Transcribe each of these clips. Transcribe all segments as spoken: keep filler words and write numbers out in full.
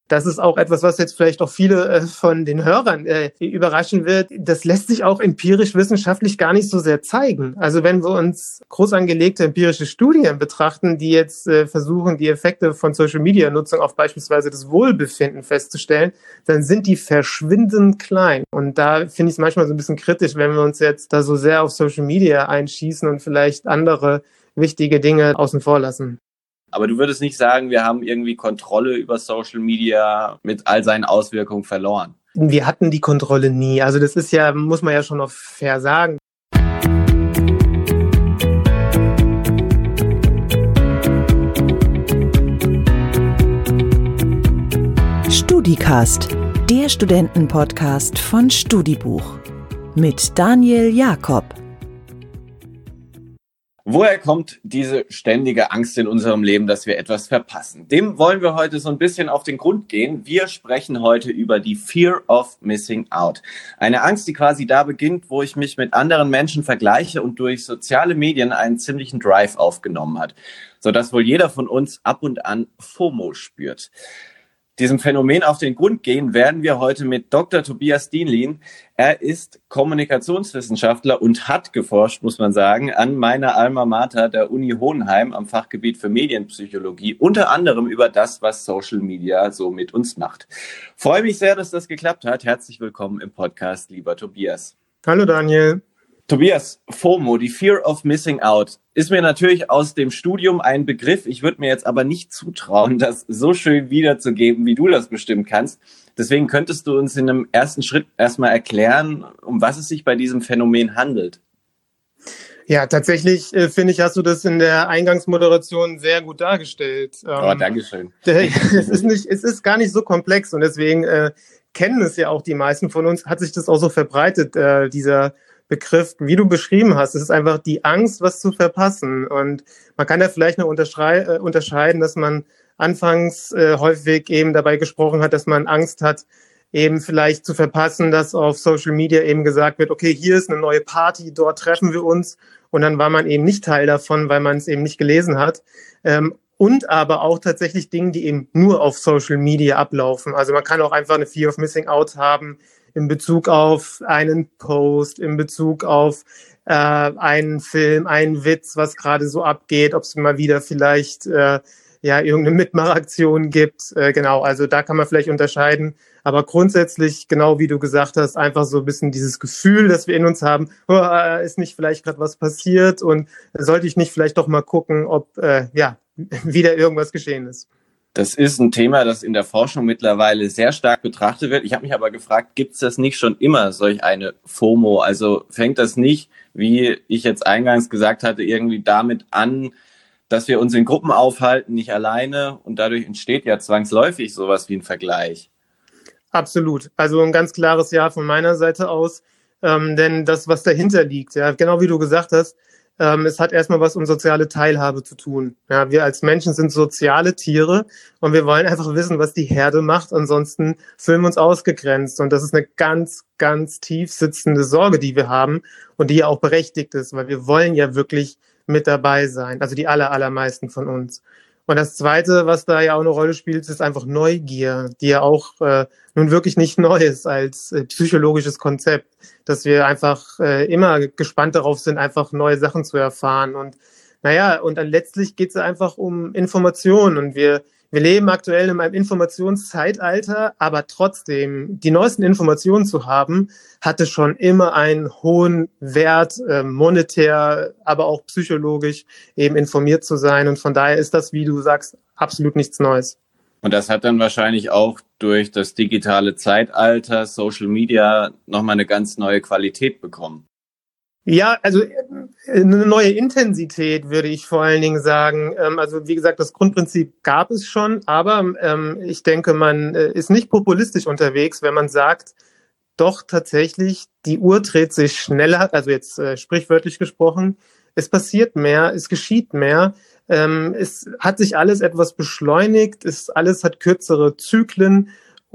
das ist auch etwas, was jetzt vielleicht auch viele äh, von den Hörern äh, überraschen wird. Das lässt sich auch empirisch wissenschaftlich gar nicht so sehr zeigen. Also wenn wir uns groß angelegte empirische Studien betrachten, die jetzt äh, versuchen, die Effekte von Social-Media-Nutzung auf beispielsweise das Wohlbefinden festzustellen, dann sind die verschwindend klein. Und da finde ich es manchmal so ein bisschen kritisch, wenn wir uns jetzt da so sehr auf Social-Media einschießen und vielleicht andere wichtige Dinge außen vor lassen. Aber du würdest nicht sagen, wir haben irgendwie Kontrolle über Social Media mit all seinen Auswirkungen verloren? Wir hatten die Kontrolle nie. Also das ist ja, muss man ja schon noch fair sagen. StudiCast, der Studentenpodcast von StudiBuch mit Daniel Jakob. Woher kommt diese ständige Angst in unserem Leben, dass wir etwas verpassen? Dem wollen wir heute so ein bisschen auf den Grund gehen. Wir sprechen heute über die Fear of Missing Out. Eine Angst, die quasi da beginnt, wo ich mich mit anderen Menschen vergleiche und durch soziale Medien einen ziemlichen Drive aufgenommen hat, sodass wohl jeder von uns ab und an FOMO spürt. Diesem Phänomen auf den Grund gehen werden wir heute mit Doktor Tobias Dienlin. Er ist Kommunikationswissenschaftler und hat geforscht, muss man sagen, an meiner Alma Mater, der Uni Hohenheim, am Fachgebiet für Medienpsychologie, unter anderem über das, was Social Media so mit uns macht. Freue mich sehr, dass das geklappt hat. Herzlich willkommen im Podcast, lieber Tobias. Hallo Daniel. Tobias, FOMO, die Fear of Missing Out, ist mir natürlich aus dem Studium ein Begriff. Ich würde mir jetzt aber nicht zutrauen, das so schön wiederzugeben, wie du das bestimmt kannst. Deswegen könntest du uns in einem ersten Schritt erstmal erklären, um was es sich bei diesem Phänomen handelt. Ja, tatsächlich äh, finde ich, hast du das in der Eingangsmoderation sehr gut dargestellt. Ähm, oh, Dankeschön. Es ist nicht, es ist gar nicht so komplex und deswegen äh, kennen es ja auch die meisten von uns, hat sich das auch so verbreitet, äh, dieser Begriff, wie du beschrieben hast. Es ist einfach die Angst, was zu verpassen. Und man kann ja vielleicht noch unterschrei- äh, unterscheiden, dass man anfangs äh, häufig eben dabei gesprochen hat, dass man Angst hat, eben vielleicht zu verpassen, dass auf Social Media eben gesagt wird, okay, hier ist eine neue Party, dort treffen wir uns. Und dann war man eben nicht Teil davon, weil man es eben nicht gelesen hat. Ähm, und aber auch tatsächlich Dinge, die eben nur auf Social Media ablaufen. Also man kann auch einfach eine Fear of Missing Out haben, in Bezug auf einen Post, in Bezug auf äh, einen Film, einen Witz, was gerade so abgeht, ob es mal wieder vielleicht äh, ja irgendeine Mitmachaktion gibt. Äh, genau, also da kann man vielleicht unterscheiden. Aber grundsätzlich, genau wie du gesagt hast, einfach so ein bisschen dieses Gefühl, das wir in uns haben, oh, ist nicht vielleicht gerade was passiert und sollte ich nicht vielleicht doch mal gucken, ob äh, ja wieder irgendwas geschehen ist. Das ist ein Thema, das in der Forschung mittlerweile sehr stark betrachtet wird. Ich habe mich aber gefragt, gibt es das nicht schon immer, solch eine FOMO? Also fängt das nicht, wie ich jetzt eingangs gesagt hatte, irgendwie damit an, dass wir uns in Gruppen aufhalten, nicht alleine und dadurch entsteht ja zwangsläufig sowas wie ein Vergleich? Absolut. Also ein ganz klares Ja von meiner Seite aus. Ähm, denn das, was dahinter liegt, ja, genau wie du gesagt hast, ähm, es hat erstmal was um soziale Teilhabe zu tun. Ja, wir als Menschen sind soziale Tiere und wir wollen einfach wissen, was die Herde macht. Ansonsten fühlen wir uns ausgegrenzt. Und das ist eine ganz, ganz tief sitzende Sorge, die wir haben und die ja auch berechtigt ist, weil wir wollen ja wirklich mit dabei sein. Also die aller, allermeisten von uns. Und das Zweite, was da ja auch eine Rolle spielt, ist einfach Neugier, die ja auch äh, nun wirklich nicht neu ist als äh, psychologisches Konzept, dass wir einfach äh, immer gespannt darauf sind, einfach neue Sachen zu erfahren. Und naja, und dann letztlich geht es einfach um Informationen. Und wir wir leben aktuell in einem Informationszeitalter, aber trotzdem, die neuesten Informationen zu haben, hatte schon immer einen hohen Wert, äh, monetär, aber auch psychologisch eben informiert zu sein. Und von daher ist das, wie du sagst, absolut nichts Neues. Und das hat dann wahrscheinlich auch durch das digitale Zeitalter, Social Media, nochmal eine ganz neue Qualität bekommen. Ja, also eine neue Intensität würde ich vor allen Dingen sagen. Also wie gesagt, das Grundprinzip gab es schon, aber ich denke, man ist nicht populistisch unterwegs, wenn man sagt, doch tatsächlich, die Uhr dreht sich schneller, also jetzt sprichwörtlich gesprochen, es passiert mehr, es geschieht mehr, es hat sich alles etwas beschleunigt, es alles hat kürzere Zyklen.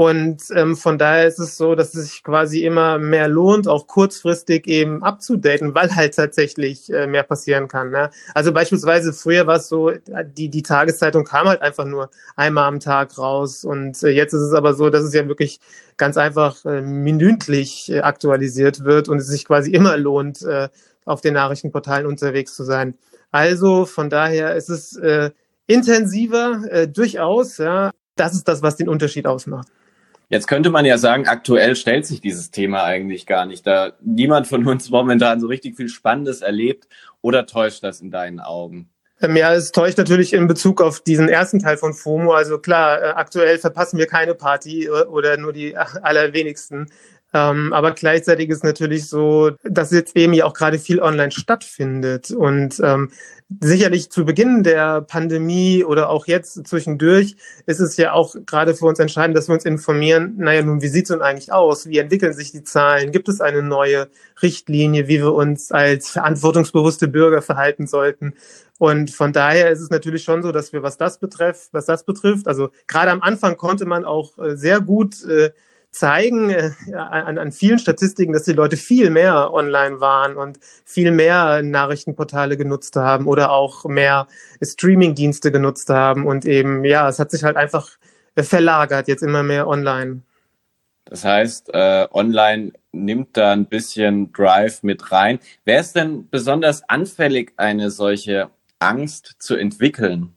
Und ähm, von daher ist es so, dass es sich quasi immer mehr lohnt, auch kurzfristig eben abzudaten, weil halt tatsächlich äh, mehr passieren kann. Ne? Also beispielsweise früher war es so, die, die Tageszeitung kam halt einfach nur einmal am Tag raus. Und äh, jetzt ist es aber so, dass es ja wirklich ganz einfach äh, minütlich äh, aktualisiert wird und es sich quasi immer lohnt, äh, auf den Nachrichtenportalen unterwegs zu sein. Also von daher ist es äh, intensiver, äh, durchaus, ja. Das ist das, was den Unterschied ausmacht. Jetzt könnte man ja sagen, aktuell stellt sich dieses Thema eigentlich gar nicht, da niemand von uns momentan so richtig viel Spannendes erlebt, oder täuscht das in deinen Augen? Ja, es täuscht natürlich in Bezug auf diesen ersten Teil von FOMO. Also klar, äh, aktuell verpassen wir keine Party oder nur die allerwenigsten. Ähm, aber gleichzeitig ist natürlich so, dass jetzt eben ja auch gerade viel online stattfindet. Und ähm, sicherlich zu Beginn der Pandemie oder auch jetzt zwischendurch ist es ja auch gerade für uns entscheidend, dass wir uns informieren, naja, nun, wie sieht es denn eigentlich aus? Wie entwickeln sich die Zahlen? Gibt es eine neue Richtlinie, wie wir uns als verantwortungsbewusste Bürger verhalten sollten? Und von daher ist es natürlich schon so, dass wir, was das betrifft, was das betrifft, also gerade am Anfang konnte man auch äh, sehr gut äh, zeigen äh, an, an vielen Statistiken, dass die Leute viel mehr online waren und viel mehr Nachrichtenportale genutzt haben oder auch mehr Streamingdienste genutzt haben. Und eben, ja, es hat sich halt einfach äh, verlagert, jetzt immer mehr online. Das heißt, äh, online nimmt da ein bisschen Drive mit rein. Wer ist denn besonders anfällig, eine solche Angst zu entwickeln?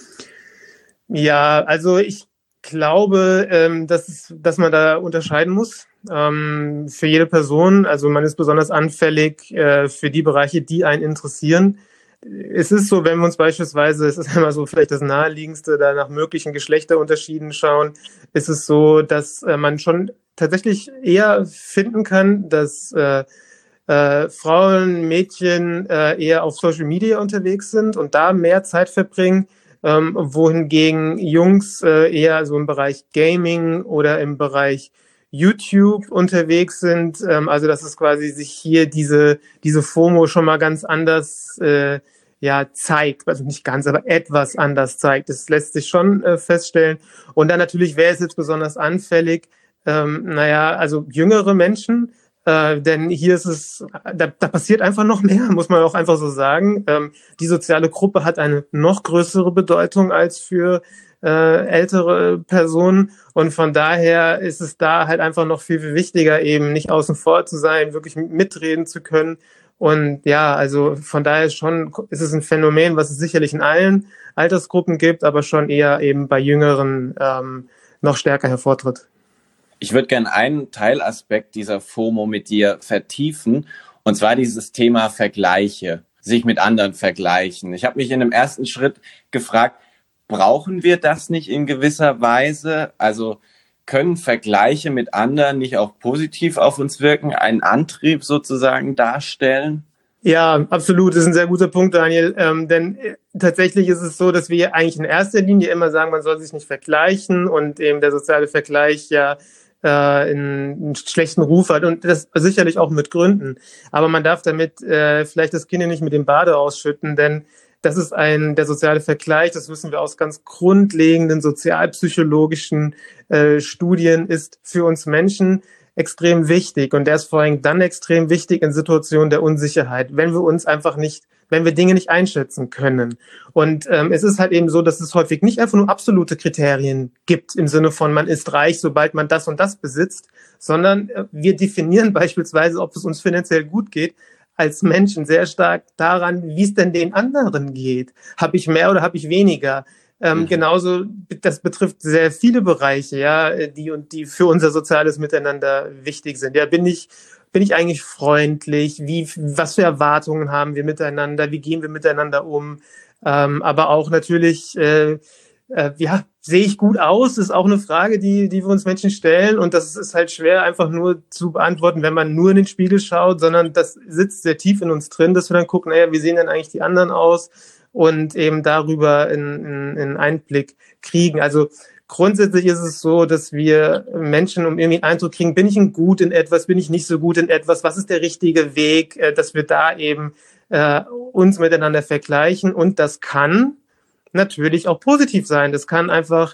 Ja, also ich glaube, ähm, dass, es, dass man da unterscheiden muss ähm, für jede Person. Also man ist besonders anfällig äh, für die Bereiche, die einen interessieren. Es ist so, wenn wir uns beispielsweise, es ist immer so vielleicht das Naheliegendste, da nach möglichen Geschlechterunterschieden schauen, ist es so, dass äh, man schon tatsächlich eher finden kann, dass äh, äh, Frauen, Mädchen äh, eher auf Social Media unterwegs sind und da mehr Zeit verbringen, ähm, wohingegen Jungs äh, eher so im Bereich Gaming oder im Bereich YouTube unterwegs sind. Ähm, also dass es quasi sich hier diese diese FOMO schon mal ganz anders äh, ja zeigt, also nicht ganz, aber etwas anders zeigt. Das lässt sich schon äh, feststellen. Und dann natürlich, wer ist jetzt besonders anfällig? Ähm, naja, also jüngere Menschen. Äh, denn hier ist es, da, da passiert einfach noch mehr, muss man auch einfach so sagen. Ähm, die soziale Gruppe hat eine noch größere Bedeutung als für äh, ältere Personen. Und von daher ist es da halt einfach noch viel, viel wichtiger, eben nicht außen vor zu sein, wirklich mitreden zu können. Und ja, also von daher ist schon, ist es ein Phänomen, was es sicherlich in allen Altersgruppen gibt, aber schon eher eben bei Jüngeren ähm, noch stärker hervortritt. Ich würde gerne einen Teilaspekt dieser FOMO mit dir vertiefen, und zwar dieses Thema Vergleiche, sich mit anderen vergleichen. Ich habe mich in dem ersten Schritt gefragt, brauchen wir das nicht in gewisser Weise? Also können Vergleiche mit anderen nicht auch positiv auf uns wirken, einen Antrieb sozusagen darstellen? Ja, absolut. Das ist ein sehr guter Punkt, Daniel. Ähm, denn äh, tatsächlich ist es so, dass wir eigentlich in erster Linie immer sagen, man soll sich nicht vergleichen und eben der soziale Vergleich ja äh, einen, einen schlechten Ruf hat und das sicherlich auch mit Gründen. Aber man darf damit äh, vielleicht das Kind nicht mit dem Bade ausschütten, denn das ist ein, der soziale Vergleich, das wissen wir aus ganz grundlegenden sozialpsychologischen äh, Studien, ist für uns Menschen extrem wichtig. Und der ist vor allem dann extrem wichtig in Situationen der Unsicherheit, wenn wir uns einfach nicht, wenn wir Dinge nicht einschätzen können. Und ähm, es ist halt eben so, dass es häufig nicht einfach nur absolute Kriterien gibt, im Sinne von, man ist reich, sobald man das und das besitzt, sondern äh, wir definieren beispielsweise, ob es uns finanziell gut geht, als Menschen sehr stark daran, wie es denn den anderen geht. Habe ich mehr oder habe ich weniger? Ähm, mhm. Genauso, das betrifft sehr viele Bereiche, ja, die und die für unser soziales Miteinander wichtig sind. Ja, bin ich, bin ich eigentlich freundlich? Wie, was für Erwartungen haben wir miteinander? Wie gehen wir miteinander um? Ähm, aber auch natürlich, äh, äh, ja, sehe ich gut aus? Ist auch eine Frage, die, die wir uns Menschen stellen. Und das ist halt schwer einfach nur zu beantworten, wenn man nur in den Spiegel schaut, sondern das sitzt sehr tief in uns drin, dass wir dann gucken, naja, wie sehen denn eigentlich die anderen aus? Und eben darüber einen in Einblick kriegen. Also grundsätzlich ist es so, dass wir Menschen um irgendwie einen Eindruck kriegen, bin ich gut in etwas, bin ich nicht so gut in etwas, was ist der richtige Weg, dass wir da eben äh, uns miteinander vergleichen. Und das kann natürlich auch positiv sein. Das kann einfach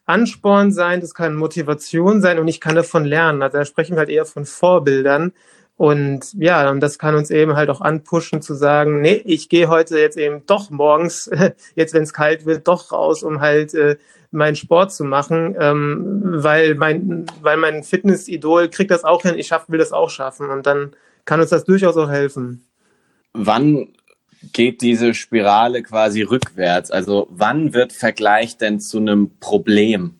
Ansporn sein, das kann Motivation sein und ich kann davon lernen. Also da sprechen wir halt eher von Vorbildern. Und ja, und das kann uns eben halt auch anpushen zu sagen, nee, ich gehe heute jetzt eben doch morgens, jetzt wenn es kalt wird, doch raus, um halt äh, meinen Sport zu machen, ähm, weil mein weil mein Fitnessidol kriegt das auch hin, ich schaff, will das auch schaffen und dann kann uns das durchaus auch helfen. Wann geht diese Spirale quasi rückwärts? Also wann wird Vergleich denn zu einem Problem?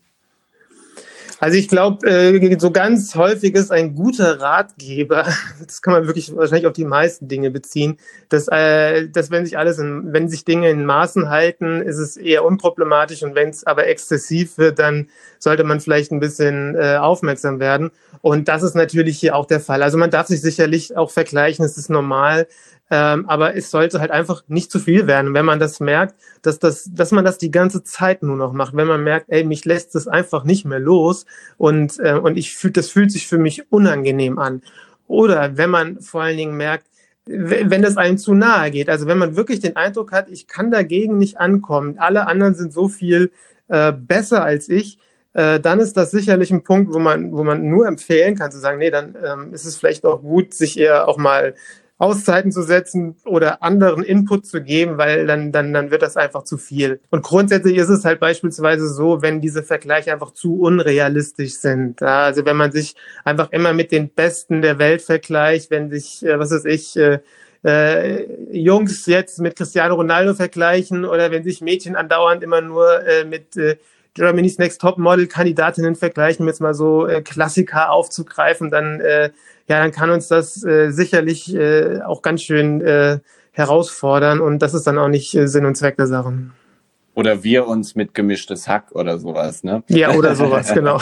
Also ich glaube, äh, so ganz häufig ist ein guter Ratgeber, das kann man wirklich wahrscheinlich auf die meisten Dinge beziehen, dass, äh, dass wenn sich alles, in, wenn sich Dinge in Maßen halten, ist es eher unproblematisch und wenn es aber exzessiv wird, dann sollte man vielleicht ein bisschen äh, aufmerksam werden. Und das ist natürlich hier auch der Fall. Also man darf sich sicherlich auch vergleichen, es ist normal. Ähm, aber es sollte halt einfach nicht zu viel werden. Und wenn man das merkt, dass das, dass man das die ganze Zeit nur noch macht, wenn man merkt, ey, mich lässt das einfach nicht mehr los und äh, und ich fühl, das fühlt sich für mich unangenehm an. Oder wenn man vor allen Dingen merkt, wenn das einem zu nahe geht, also wenn man wirklich den Eindruck hat, ich kann dagegen nicht ankommen, alle anderen sind so viel äh, besser als ich, äh, dann ist das sicherlich ein Punkt, wo man, wo man nur empfehlen kann, zu sagen, nee, dann ähm, ist es vielleicht auch gut, sich eher auch mal Auszeiten zu setzen oder anderen Input zu geben, weil dann, dann, dann wird das einfach zu viel. Und grundsätzlich ist es halt beispielsweise so, wenn diese Vergleiche einfach zu unrealistisch sind. Ja, also wenn man sich einfach immer mit den Besten der Welt vergleicht, wenn sich, äh, was weiß ich, äh, äh, Jungs jetzt mit Cristiano Ronaldo vergleichen oder wenn sich Mädchen andauernd immer nur äh, mit äh, Germany's Next Top Model Kandidatinnen vergleichen, um jetzt mal so äh, Klassiker aufzugreifen, dann äh, ja, dann kann uns das äh, sicherlich äh, auch ganz schön äh, herausfordern und das ist dann auch nicht äh, Sinn und Zweck der Sachen. Oder wir uns mit gemischtes Hack oder sowas, ne? Ja, oder sowas, genau.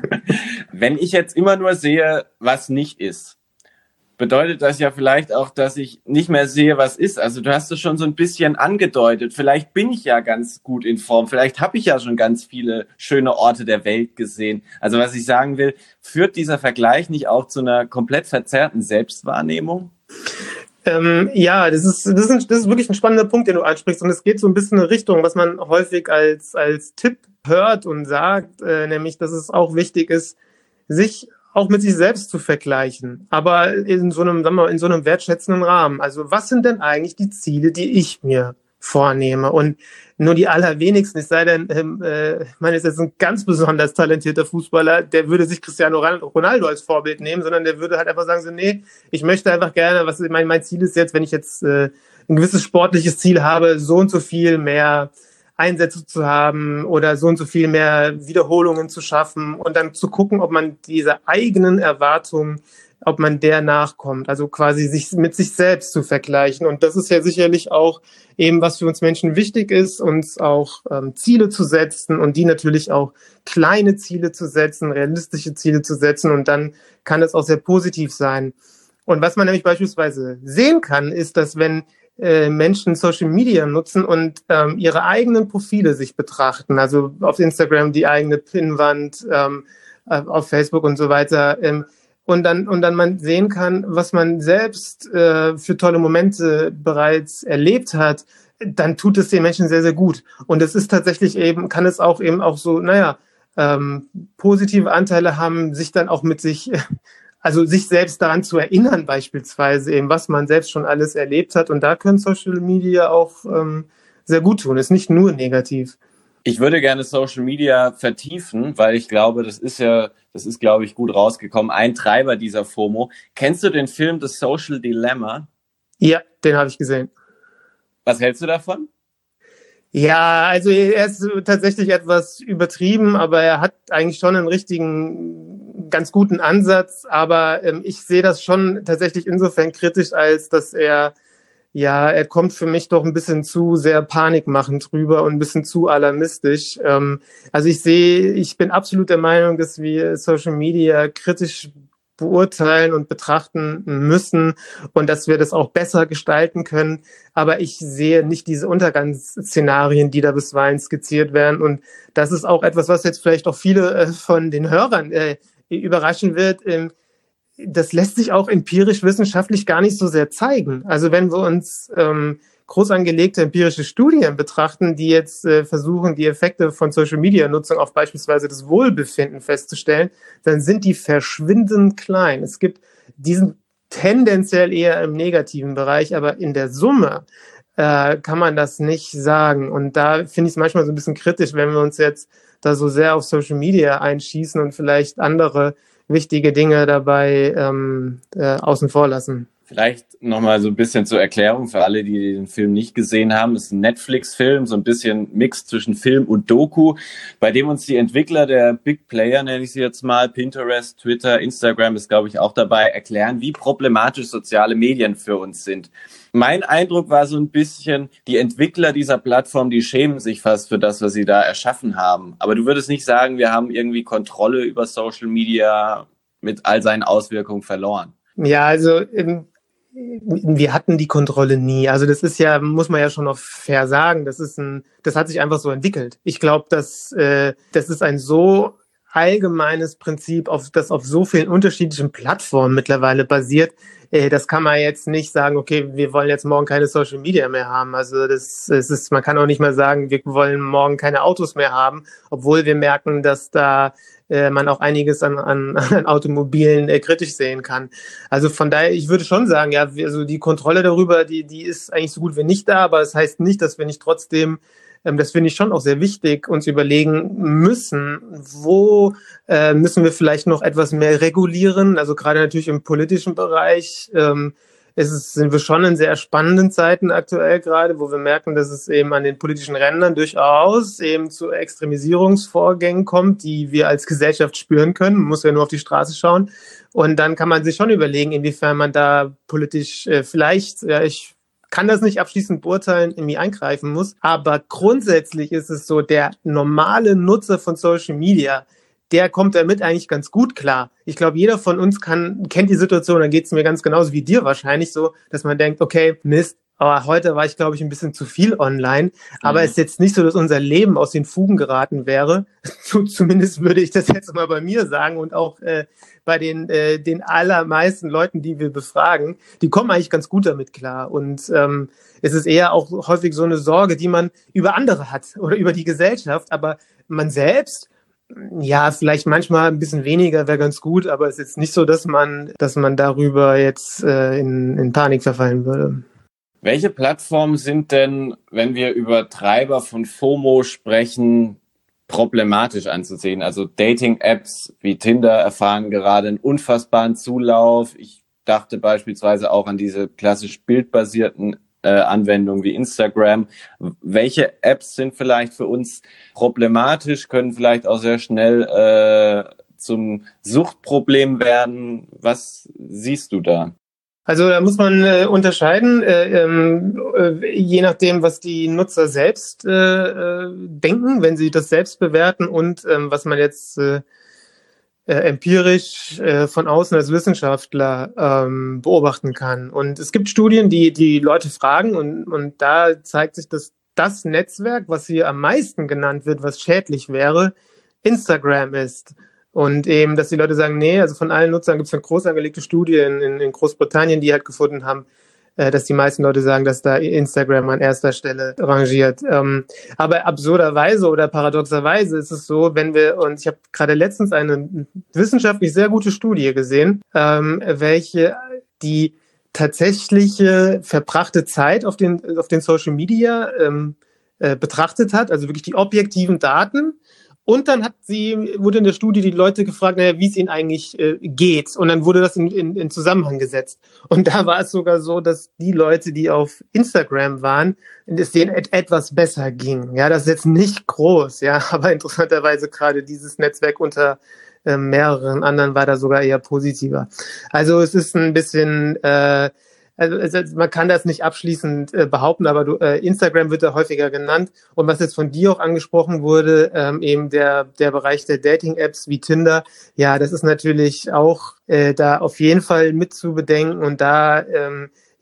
Wenn ich jetzt immer nur sehe, was nicht ist, bedeutet das ja vielleicht auch, dass ich nicht mehr sehe, was ist. Also du hast es schon so ein bisschen angedeutet. Vielleicht bin ich ja ganz gut in Form. Vielleicht habe ich ja schon ganz viele schöne Orte der Welt gesehen. Also was ich sagen will, führt dieser Vergleich nicht auch zu einer komplett verzerrten Selbstwahrnehmung? Ähm, ja, das ist, das, ist ein, das ist wirklich ein spannender Punkt, den du ansprichst. Und es geht so ein bisschen in eine Richtung, was man häufig als, als Tipp hört und sagt, äh, nämlich, dass es auch wichtig ist, sich auch mit sich selbst zu vergleichen, aber in so einem, sagen wir mal, in so einem wertschätzenden Rahmen. Also was sind denn eigentlich die Ziele, die ich mir vornehme? Und nur die allerwenigsten, es sei denn, ähm, äh, ich meine, es ist ein ganz besonders talentierter Fußballer, der würde sich Cristiano Ronaldo als Vorbild nehmen, sondern der würde halt einfach sagen so, nee, ich möchte einfach gerne, was mein, mein Ziel ist jetzt, wenn ich jetzt äh, ein gewisses sportliches Ziel habe, so und so viel mehr Einsätze zu haben oder so und so viel mehr Wiederholungen zu schaffen und dann zu gucken, ob man dieser eigenen Erwartung, ob man der nachkommt, also quasi sich mit sich selbst zu vergleichen. Und das ist ja sicherlich auch eben, was für uns Menschen wichtig ist, uns auch ähm, Ziele zu setzen und die natürlich auch kleine Ziele zu setzen, realistische Ziele zu setzen und dann kann das auch sehr positiv sein. Und was man nämlich beispielsweise sehen kann, ist, dass wenn Menschen Social Media nutzen und ähm, ihre eigenen Profile sich betrachten, also auf Instagram die eigene Pinnwand, ähm, auf Facebook und so weiter, ähm, und dann und dann man sehen kann, was man selbst äh, für tolle Momente bereits erlebt hat, dann tut es den Menschen sehr, sehr gut. Und es ist tatsächlich eben, kann es auch eben auch so, naja, ähm, positive Anteile haben, sich dann auch mit sich Also sich selbst daran zu erinnern beispielsweise, eben was man selbst schon alles erlebt hat. Und da können Social Media auch ähm, sehr gut tun. Ist nicht nur negativ. Ich würde gerne Social Media vertiefen, weil ich glaube, das ist ja, das ist, glaube ich, gut rausgekommen. Ein Treiber dieser FOMO. Kennst du den Film The Social Dilemma? Ja, den habe ich gesehen. Was hältst du davon? Ja, also er ist tatsächlich etwas übertrieben, aber er hat eigentlich schon einen richtigen, ganz guten Ansatz. Aber ähm, ich sehe das schon tatsächlich insofern kritisch, als dass er, ja, er kommt für mich doch ein bisschen zu sehr panikmachend rüber und ein bisschen zu alarmistisch. Ähm, also ich sehe, ich bin absolut der Meinung, dass wir Social Media kritisch beurteilen und betrachten müssen und dass wir das auch besser gestalten können. Aber ich sehe nicht diese Untergangsszenarien, die da bisweilen skizziert werden. Und das ist auch etwas, was jetzt vielleicht auch viele äh, von den Hörern äh, überraschen wird. Ähm, das lässt sich auch empirisch wissenschaftlich gar nicht so sehr zeigen. Also wenn wir uns ähm, groß angelegte empirische Studien betrachten, die jetzt äh, versuchen, die Effekte von Social-Media-Nutzung auf beispielsweise das Wohlbefinden festzustellen, dann sind die verschwindend klein. Es gibt diesen tendenziell eher im negativen Bereich, aber in der Summe äh, kann man das nicht sagen. Und da finde ich es manchmal so ein bisschen kritisch, wenn wir uns jetzt da so sehr auf Social Media einschießen und vielleicht andere wichtige Dinge dabei ähm, äh, außen vor lassen. Vielleicht nochmal so ein bisschen zur Erklärung für alle, die den Film nicht gesehen haben. Es ist ein Netflix-Film, so ein bisschen Mix zwischen Film und Doku, bei dem uns die Entwickler der Big Player, nenne ich sie jetzt mal, Pinterest, Twitter, Instagram ist, glaube ich, auch dabei, erklären, wie problematisch soziale Medien für uns sind. Mein Eindruck war so ein bisschen, die Entwickler dieser Plattform, die schämen sich fast für das, was sie da erschaffen haben. Aber du würdest nicht sagen, wir haben irgendwie Kontrolle über Social Media mit all seinen Auswirkungen verloren. Ja, also im wir hatten die Kontrolle nie. Also das ist ja, muss man ja schon noch fair sagen, das ist ein, das hat sich einfach so entwickelt. Ich glaube, dass äh, das ist ein so allgemeines Prinzip, auf das auf so vielen unterschiedlichen Plattformen mittlerweile basiert. Äh, das kann man jetzt nicht sagen, okay, wir wollen jetzt morgen keine Social Media mehr haben. Also das, es ist, man kann auch nicht mal sagen, wir wollen morgen keine Autos mehr haben, obwohl wir merken, dass da äh, man auch einiges an, an, an Automobilen äh, kritisch sehen kann. Also von daher, ich würde schon sagen, ja, also die Kontrolle darüber, die, die ist eigentlich so gut wie nicht da, aber es das heißt nicht, dass wir nicht trotzdem, ähm, das finde ich schon auch sehr wichtig, uns überlegen müssen, wo äh, müssen wir vielleicht noch etwas mehr regulieren, also gerade natürlich im politischen Bereich, ähm, Es ist, sind wir schon in sehr spannenden Zeiten aktuell gerade, wo wir merken, dass es eben an den politischen Rändern durchaus eben zu Extremisierungsvorgängen kommt, die wir als Gesellschaft spüren können. Man muss ja nur auf die Straße schauen. Und dann kann man sich schon überlegen, inwiefern man da politisch äh, vielleicht, ja, ich kann das nicht abschließend beurteilen, irgendwie eingreifen muss. Aber grundsätzlich ist es so, der normale Nutzer von Social Media, der kommt damit eigentlich ganz gut klar. Ich glaube, jeder von uns kann kennt die Situation, dann geht es mir ganz genauso wie dir wahrscheinlich so, dass man denkt, okay, Mist, aber heute war ich, glaube ich, ein bisschen zu viel online. Aber mhm. es ist jetzt nicht so, dass unser Leben aus den Fugen geraten wäre. Zumindest würde ich das jetzt mal bei mir sagen und auch äh, bei den, äh, den allermeisten Leuten, die wir befragen, die kommen eigentlich ganz gut damit klar. Und ähm, es ist eher auch häufig so eine Sorge, die man über andere hat oder über die Gesellschaft. Aber man selbst, ja, vielleicht manchmal ein bisschen weniger wäre ganz gut, aber es ist jetzt nicht so, dass man, dass man darüber jetzt äh, in, in Panik verfallen würde. Welche Plattformen sind denn, wenn wir über Treiber von FOMO sprechen, problematisch anzusehen? Also Dating-Apps wie Tinder erfahren gerade einen unfassbaren Zulauf. Ich dachte beispielsweise auch an diese klassisch bildbasierten äh, Anwendungen wie Instagram. Welche Apps sind vielleicht für uns problematisch, können vielleicht auch sehr schnell äh, zum Suchtproblem werden? Was siehst du da? Also da muss man äh, unterscheiden, äh, äh, je nachdem, was die Nutzer selbst äh, denken, wenn sie das selbst bewerten und ähm, was man jetzt äh, äh, empirisch äh, von außen als Wissenschaftler ähm, beobachten kann. Und es gibt Studien, die die Leute fragen und, und da zeigt sich, dass das Netzwerk, was hier am meisten genannt wird, was schädlich wäre, Instagram ist. Und eben, dass die Leute sagen, nee, also von allen Nutzern gibt es eine groß angelegte Studie in, in, in Großbritannien, die halt gefunden haben, äh, dass die meisten Leute sagen, dass da Instagram an erster Stelle rangiert. Ähm, aber absurderweise oder paradoxerweise ist es so, wenn wir, und ich habe gerade letztens eine wissenschaftlich sehr gute Studie gesehen, ähm, welche die tatsächliche verbrachte Zeit auf den, auf den Social Media ähm, äh, betrachtet hat, also wirklich die objektiven Daten. Und dann hat sie, wurde in der Studie die Leute gefragt, naja, wie es ihnen eigentlich äh, geht. Und dann wurde das in, in, in Zusammenhang gesetzt. Und da war es sogar so, dass die Leute, die auf Instagram waren, es denen et- etwas besser ging. Ja, das ist jetzt nicht groß, ja, aber interessanterweise gerade dieses Netzwerk unter äh, mehreren anderen war da sogar eher positiver. Also es ist ein bisschen, äh, also, also man kann das nicht abschließend äh, behaupten, aber du, äh, Instagram wird da häufiger genannt. Und was jetzt von dir auch angesprochen wurde, ähm, eben der der Bereich der Dating-Apps wie Tinder, ja, das ist natürlich auch äh, da auf jeden Fall mit zu bedenken. Und da, ähm,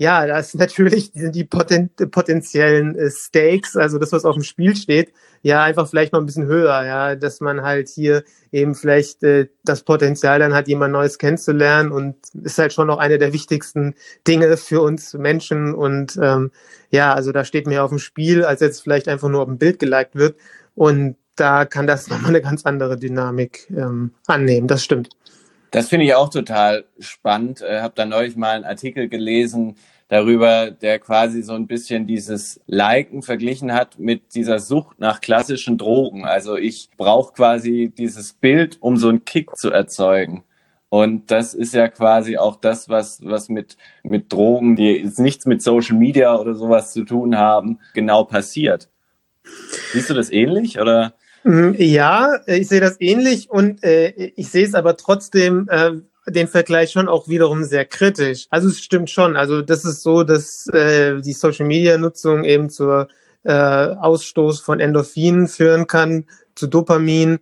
Ja, das ist natürlich sind die poten potenziellen äh, Stakes, also das, was auf dem Spiel steht, ja, einfach vielleicht noch ein bisschen höher, ja, dass man halt hier eben vielleicht äh, das Potenzial dann hat, jemand Neues kennenzulernen und ist halt schon noch eine der wichtigsten Dinge für uns Menschen und ähm, ja, also da steht mehr auf dem Spiel, als jetzt vielleicht einfach nur auf dem Bild geliked wird und da kann das nochmal eine ganz andere Dynamik ähm, annehmen, das stimmt. Das finde ich auch total spannend. Ich habe da neulich mal einen Artikel gelesen darüber, der quasi so ein bisschen dieses Liken verglichen hat mit dieser Sucht nach klassischen Drogen. Also ich brauche quasi dieses Bild, um so einen Kick zu erzeugen. Und das ist ja quasi auch das, was was mit mit Drogen, die jetzt nichts mit Social Media oder sowas zu tun haben, genau passiert. Siehst du das ähnlich oder? Ja, ich sehe das ähnlich und äh, ich sehe es aber trotzdem äh, den Vergleich schon auch wiederum sehr kritisch. Also es stimmt schon. Also das ist so, dass äh, die Social-Media-Nutzung eben zur äh, Ausstoß von Endorphinen führen kann, zu Dopamin.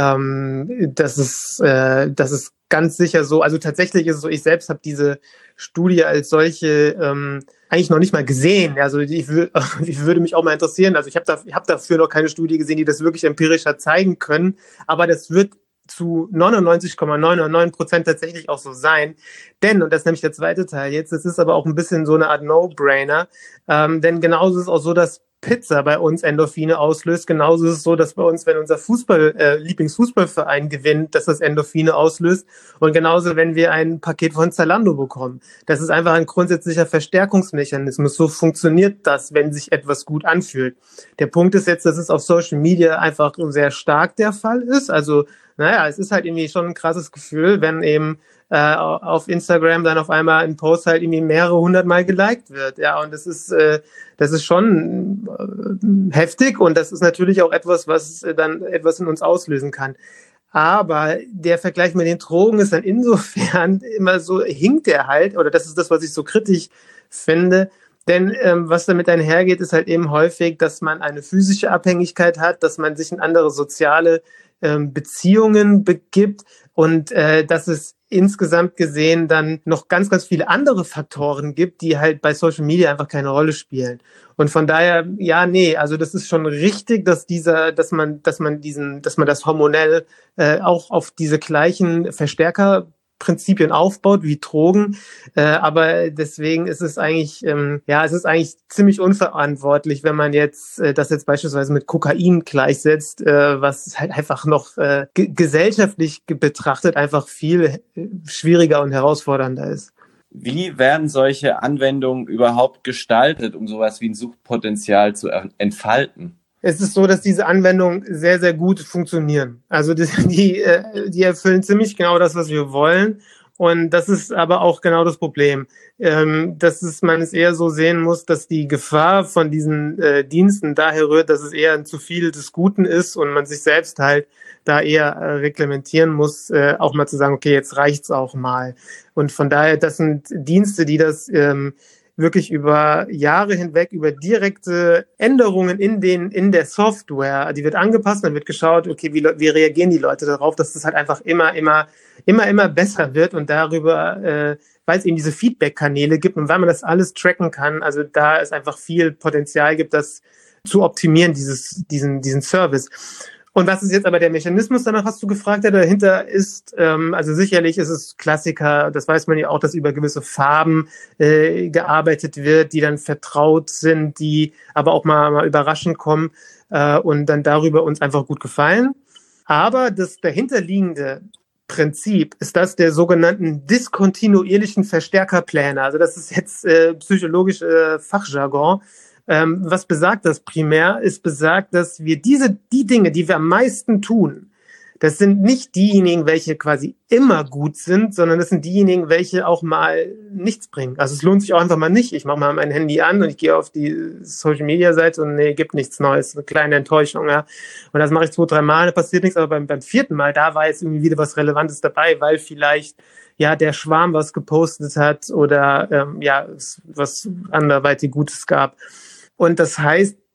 Ähm, das ist äh, das ist ganz sicher so. Also tatsächlich ist es so, ich selbst habe diese Studie als solche ähm, eigentlich noch nicht mal gesehen. Also ich, wür- ich würde mich auch mal interessieren. Also ich habe da, ich hab dafür noch keine Studie gesehen, die das wirklich empirischer zeigen können. Aber das wird zu neunundneunzig Komma neunundneunzig Prozent tatsächlich auch so sein. Denn, und das ist nämlich der zweite Teil jetzt, das ist aber auch ein bisschen so eine Art No-Brainer. Ähm, denn genauso ist es auch so, dass Pizza bei uns Endorphine auslöst. Genauso ist es so, dass bei uns, wenn unser Fußball, äh, Lieblingsfußballverein gewinnt, dass das Endorphine auslöst. Und genauso, wenn wir ein Paket von Zalando bekommen. Das ist einfach ein grundsätzlicher Verstärkungsmechanismus. So funktioniert das, wenn sich etwas gut anfühlt. Der Punkt ist jetzt, dass es auf Social Media einfach sehr stark der Fall ist. Also, naja, es ist halt irgendwie schon ein krasses Gefühl, wenn eben äh, auf Instagram dann auf einmal ein Post halt irgendwie mehrere hundert Mal geliked wird. Ja, und das ist, äh, das ist schon äh, heftig und das ist natürlich auch etwas, was äh, dann etwas in uns auslösen kann. Aber der Vergleich mit den Drogen ist dann insofern immer so, hinkt er halt, oder das ist das, was ich so kritisch finde. Denn ähm, was damit einhergeht, ist halt eben häufig, dass man eine physische Abhängigkeit hat, dass man sich in andere soziale ähm, Beziehungen begibt und äh, dass es insgesamt gesehen dann noch ganz, ganz viele andere Faktoren gibt, die halt bei Social Media einfach keine Rolle spielen. Und von daher, ja, nee, also das ist schon richtig, dass dieser, dass man, dass man diesen, dass man das hormonell äh, auch auf diese gleichen Verstärkerprinzipien aufbaut wie Drogen. Äh, aber deswegen ist es eigentlich, ähm, ja, es ist eigentlich ziemlich unverantwortlich, wenn man jetzt äh, das jetzt beispielsweise mit Kokain gleichsetzt, äh, was halt einfach noch äh, g- gesellschaftlich betrachtet einfach viel äh, schwieriger und herausfordernder ist. Wie werden solche Anwendungen überhaupt gestaltet, um sowas wie ein Suchtpotenzial zu entfalten? Es ist so, dass diese Anwendungen sehr, sehr gut funktionieren. Also die, die, die erfüllen ziemlich genau das, was wir wollen. Und das ist aber auch genau das Problem, ähm, dass es, man es eher so sehen muss, dass die Gefahr von diesen äh, Diensten daher rührt, dass es eher ein zu viel des Guten ist und man sich selbst halt da eher äh, reglementieren muss, äh, auch mal zu sagen, okay, jetzt reicht's auch mal. Und von daher, das sind Dienste, die das ähm, wirklich über Jahre hinweg, über direkte Änderungen in den in der Software, die wird angepasst, dann wird geschaut, okay, wie, wie reagieren die Leute darauf, dass das halt einfach immer, immer, immer, immer besser wird und darüber, äh, weil es eben diese Feedback-Kanäle gibt und weil man das alles tracken kann, also da es einfach viel Potenzial gibt, das zu optimieren, dieses, diesen, diesen Service. Und was ist jetzt aber der Mechanismus, danach hast du gefragt, der dahinter ist, ähm, also sicherlich ist es Klassiker, das weiß man ja auch, dass über gewisse Farben äh, gearbeitet wird, die dann vertraut sind, die aber auch mal, mal überraschend kommen äh, und dann darüber uns einfach gut gefallen. Aber das dahinterliegende Prinzip ist das der sogenannten diskontinuierlichen Verstärkerpläne. Also das ist jetzt äh, psychologisch äh, Fachjargon. Ähm, was besagt das primär? Es besagt, dass wir diese, die Dinge, die wir am meisten tun, das sind nicht diejenigen, welche quasi immer gut sind, sondern das sind diejenigen, welche auch mal nichts bringen. Also es lohnt sich auch einfach mal nicht. Ich mache mal mein Handy an und ich gehe auf die Social-Media-Seite und nee, gibt nichts Neues. Eine kleine Enttäuschung, ja. Und das mache ich zwei, drei Mal, da passiert nichts. Aber beim, beim vierten Mal, da war jetzt irgendwie wieder was Relevantes dabei, weil vielleicht ja der Schwarm was gepostet hat oder ähm, ja, es was anderweitig Gutes gab. Und das heißt,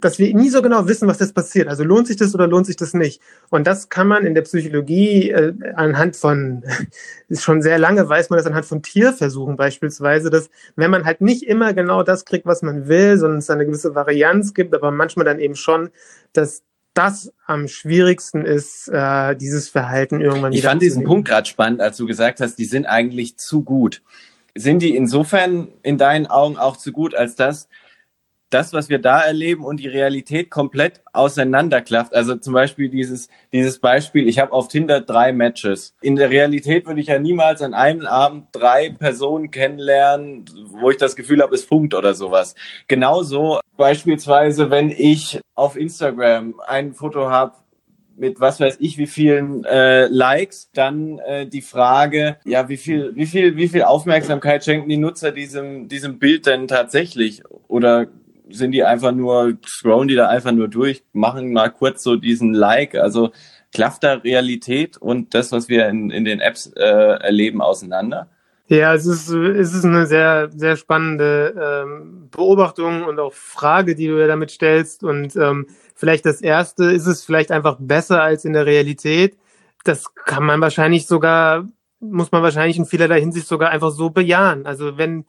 dass wir nie so genau wissen, was jetzt passiert. Also lohnt sich das oder lohnt sich das nicht? Und das kann man in der Psychologie äh, anhand von, ist schon sehr lange, weiß man das anhand von Tierversuchen beispielsweise, dass wenn man halt nicht immer genau das kriegt, was man will, sondern es eine gewisse Varianz gibt, aber manchmal dann eben schon, dass das am schwierigsten ist, äh, dieses Verhalten irgendwann wieder. Ich fand diesen Punkt gerade spannend, als du gesagt hast, die sind eigentlich zu gut. Sind die insofern in deinen Augen auch zu gut, als dass das, was wir da erleben und die Realität komplett auseinanderklafft? Also zum Beispiel dieses, dieses Beispiel, ich habe auf Tinder drei Matches. In der Realität würde ich ja niemals an einem Abend drei Personen kennenlernen, wo ich das Gefühl habe, es funkt oder sowas. Genauso beispielsweise, wenn ich auf Instagram ein Foto habe, mit was weiß ich wie vielen äh, Likes, dann äh, die Frage, ja, wie viel, wie viel, wie viel Aufmerksamkeit schenken die Nutzer diesem, diesem Bild denn tatsächlich? Oder sind die einfach nur, scrollen die da einfach nur durch, machen mal kurz so diesen Like? Also klafft da Realität und das, was wir in, in den Apps äh, erleben, auseinander? Ja, es ist, es ist eine sehr, sehr spannende ähm, Beobachtung und auch Frage, die du ja damit stellst. Und ähm, vielleicht das Erste, ist es vielleicht einfach besser als in der Realität? Das kann man wahrscheinlich sogar, muss man wahrscheinlich in vielerlei Hinsicht sogar einfach so bejahen. Also wenn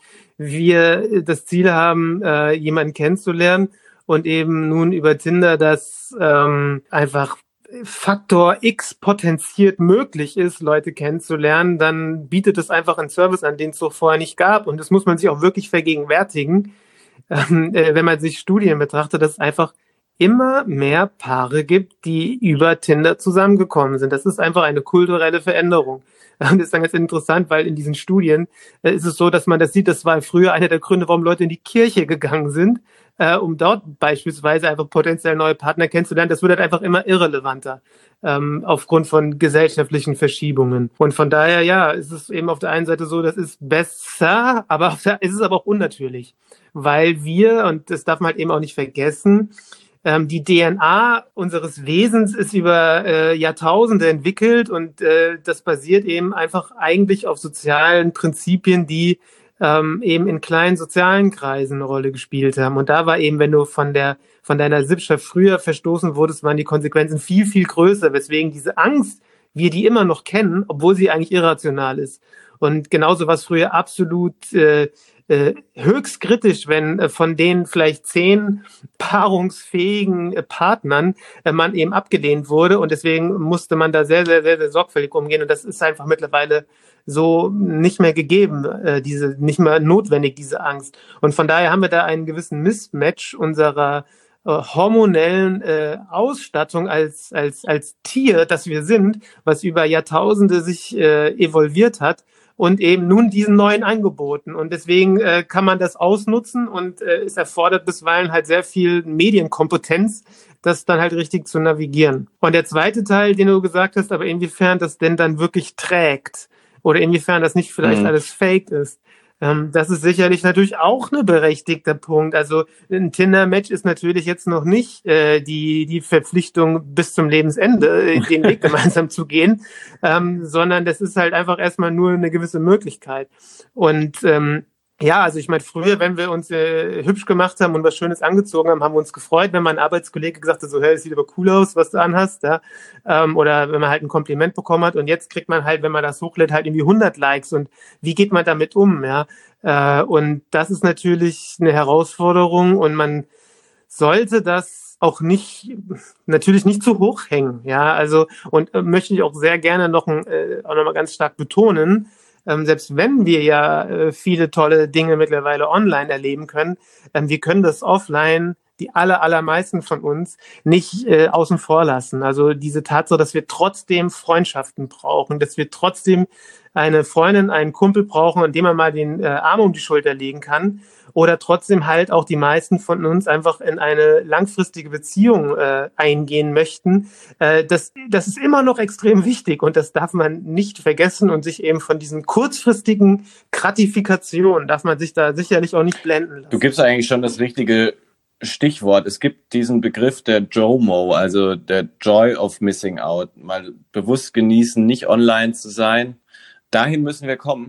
wir das Ziel haben, äh, jemanden kennenzulernen und eben nun über Tinder das ähm, einfach Faktor X potenziert möglich ist, Leute kennenzulernen, dann bietet es einfach einen Service an, den es so vorher nicht gab. Und das muss man sich auch wirklich vergegenwärtigen, ähm, äh, wenn man sich Studien betrachtet, dass es einfach immer mehr Paare gibt, die über Tinder zusammengekommen sind. Das ist einfach eine kulturelle Veränderung. Und das ist dann ganz interessant, weil in diesen Studien äh, ist es so, dass man das sieht, das war früher einer der Gründe, warum Leute in die Kirche gegangen sind, äh, um dort beispielsweise einfach potenziell neue Partner kennenzulernen. Das wird halt einfach immer irrelevanter ähm, aufgrund von gesellschaftlichen Verschiebungen. Und von daher, ja, ist es eben auf der einen Seite so, das ist besser, aber auf der, ist es aber auch unnatürlich, weil wir, und das darf man halt eben auch nicht vergessen, die D N A unseres Wesens ist über äh, Jahrtausende entwickelt und äh, das basiert eben einfach eigentlich auf sozialen Prinzipien, die ähm, eben in kleinen sozialen Kreisen eine Rolle gespielt haben. Und da war eben, wenn du von der von deiner Sippschaft früher verstoßen wurdest, waren die Konsequenzen viel, viel größer, weswegen diese Angst, wir die immer noch kennen, obwohl sie eigentlich irrational ist. Und genauso war es früher absolut äh, Äh, höchst kritisch, wenn äh, von den vielleicht zehn paarungsfähigen äh, Partnern äh, man eben abgelehnt wurde und deswegen musste man da sehr, sehr, sehr, sehr sorgfältig umgehen und das ist einfach mittlerweile so nicht mehr gegeben, äh, diese nicht mehr notwendig, diese Angst. Und von daher haben wir da einen gewissen Mismatch unserer äh, hormonellen äh, Ausstattung als, als, als Tier, das wir sind, was über Jahrtausende sich äh, evolviert hat, und eben nun diesen neuen Angeboten. Und deswegen äh, kann man das ausnutzen und äh, es erfordert bisweilen halt sehr viel Medienkompetenz, das dann halt richtig zu navigieren. Und der zweite Teil, den du gesagt hast, aber inwiefern das denn dann wirklich trägt oder inwiefern das nicht vielleicht mhm. alles fake ist. Ähm, das ist sicherlich natürlich auch ein berechtigter Punkt. Also ein Tinder-Match ist natürlich jetzt noch nicht äh, die die Verpflichtung bis zum Lebensende, äh, den Weg gemeinsam zu gehen, ähm, sondern das ist halt einfach erstmal nur eine gewisse Möglichkeit. Und ähm, ja, also ich meine, früher, wenn wir uns äh, hübsch gemacht haben und was Schönes angezogen haben, haben wir uns gefreut, wenn mein Arbeitskollege gesagt hat, so, hey, es sieht aber cool aus, was du anhast, ja, ähm, oder wenn man halt ein Kompliment bekommen hat und jetzt kriegt man halt, wenn man das hochlädt, halt irgendwie hundert Likes und wie geht man damit um, ja, äh, und das ist natürlich eine Herausforderung und man sollte das auch nicht, natürlich nicht zu hoch hängen, ja, also und äh, möchte ich auch sehr gerne noch, äh, auch nochmal ganz stark betonen, Ähm, selbst wenn wir ja äh, viele tolle Dinge mittlerweile online erleben können, ähm, wir können das offline, die aller, allermeisten von uns, nicht äh, außen vor lassen. Also diese Tatsache, dass wir trotzdem Freundschaften brauchen, dass wir trotzdem eine Freundin, einen Kumpel brauchen, an dem man mal den äh, Arm um die Schulter legen kann, oder trotzdem halt auch die meisten von uns einfach in eine langfristige Beziehung äh, eingehen möchten. Äh, das, das ist immer noch extrem wichtig und das darf man nicht vergessen und sich eben von diesen kurzfristigen Gratifikationen darf man sich da sicherlich auch nicht blenden lassen. Du gibst eigentlich schon das richtige Stichwort. Es gibt diesen Begriff der JOMO, also der Joy of Missing Out. Mal bewusst genießen, nicht online zu sein. Dahin müssen wir kommen.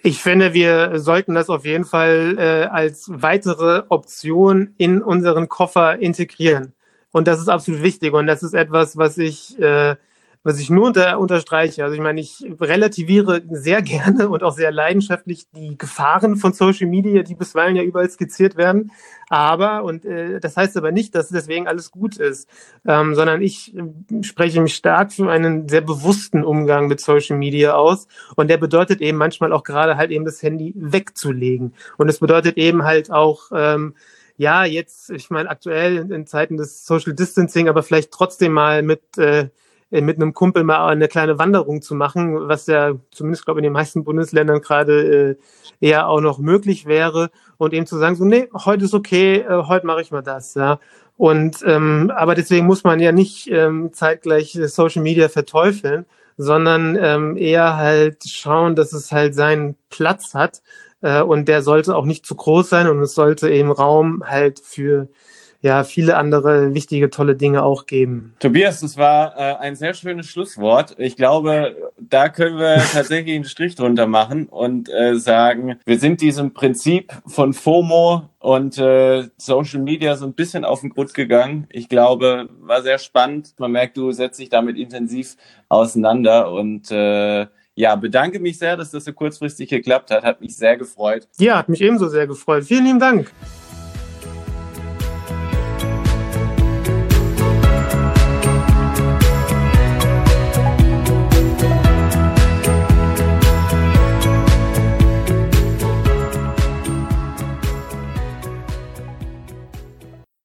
Ich finde, wir sollten das auf jeden Fall äh, als weitere Option in unseren Koffer integrieren. Und das ist absolut wichtig. Und das ist etwas, was ich, äh, was ich nur unter, unterstreiche. Also ich meine, ich relativiere sehr gerne und auch sehr leidenschaftlich die Gefahren von Social Media, die bisweilen ja überall skizziert werden. Aber, und äh, das heißt aber nicht, dass deswegen alles gut ist, ähm, sondern ich äh, spreche mich stark für einen sehr bewussten Umgang mit Social Media aus. Und der bedeutet eben manchmal auch gerade halt eben das Handy wegzulegen. Und es bedeutet eben halt auch, ähm, ja, jetzt, ich meine, aktuell in, in Zeiten des Social Distancing, aber vielleicht trotzdem mal mit äh, mit einem Kumpel mal eine kleine Wanderung zu machen, was ja zumindest, glaube ich, in den meisten Bundesländern gerade äh, eher auch noch möglich wäre und eben zu sagen, so, nee, heute ist okay, äh, heute mache ich mal das, ja. Und ähm, aber deswegen muss man ja nicht ähm, zeitgleich Social Media verteufeln, sondern ähm, eher halt schauen, dass es halt seinen Platz hat äh, und der sollte auch nicht zu groß sein und es sollte eben Raum halt für ja, viele andere wichtige, tolle Dinge auch geben. Tobias, das war äh, ein sehr schönes Schlusswort. Ich glaube, da können wir tatsächlich einen Strich drunter machen und äh, sagen, wir sind diesem Prinzip von FOMO und äh, Social Media so ein bisschen auf den Grund gegangen. Ich glaube, war sehr spannend. Man merkt, du setzt dich damit intensiv auseinander und äh, ja, bedanke mich sehr, dass das so kurzfristig geklappt hat. Hat mich sehr gefreut. Ja, hat mich ebenso sehr gefreut. Vielen lieben Dank.